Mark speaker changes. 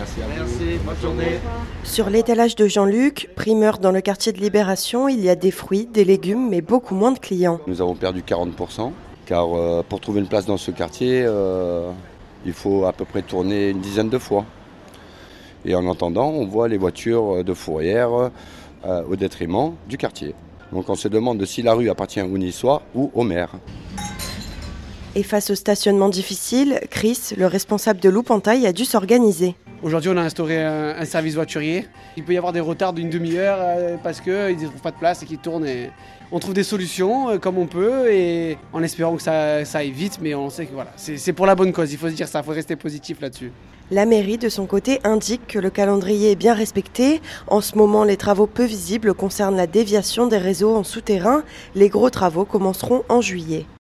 Speaker 1: Merci à vous.
Speaker 2: Merci, bonne journée.
Speaker 3: Sur l'étalage de Jean-Luc, primeur dans le quartier de Libération, il y a des fruits, des légumes, mais beaucoup moins de clients.
Speaker 1: Nous avons perdu 40%, car pour trouver une place dans ce quartier, il faut à peu près tourner une dizaine de fois. Et en attendant, on voit les voitures de fourrière au détriment du quartier. Donc on se demande si la rue appartient aux Niçois ou au maire.
Speaker 3: Et face au stationnement difficile, Chris, le responsable de Loup-en-Taille, a dû s'organiser.
Speaker 2: Aujourd'hui, on a instauré un service voiturier. Il peut y avoir des retards d'une demi-heure parce qu'ils ne trouvent pas de place et qu'ils tournent. Et on trouve des solutions comme on peut et en espérant que ça aille vite, mais on sait que voilà, c'est pour la bonne cause. Il faut se dire ça, il faut rester positif là-dessus.
Speaker 3: La mairie, de son côté, indique que le calendrier est bien respecté. En ce moment, les travaux peu visibles concernent la déviation des réseaux en souterrain. Les gros travaux commenceront en juillet.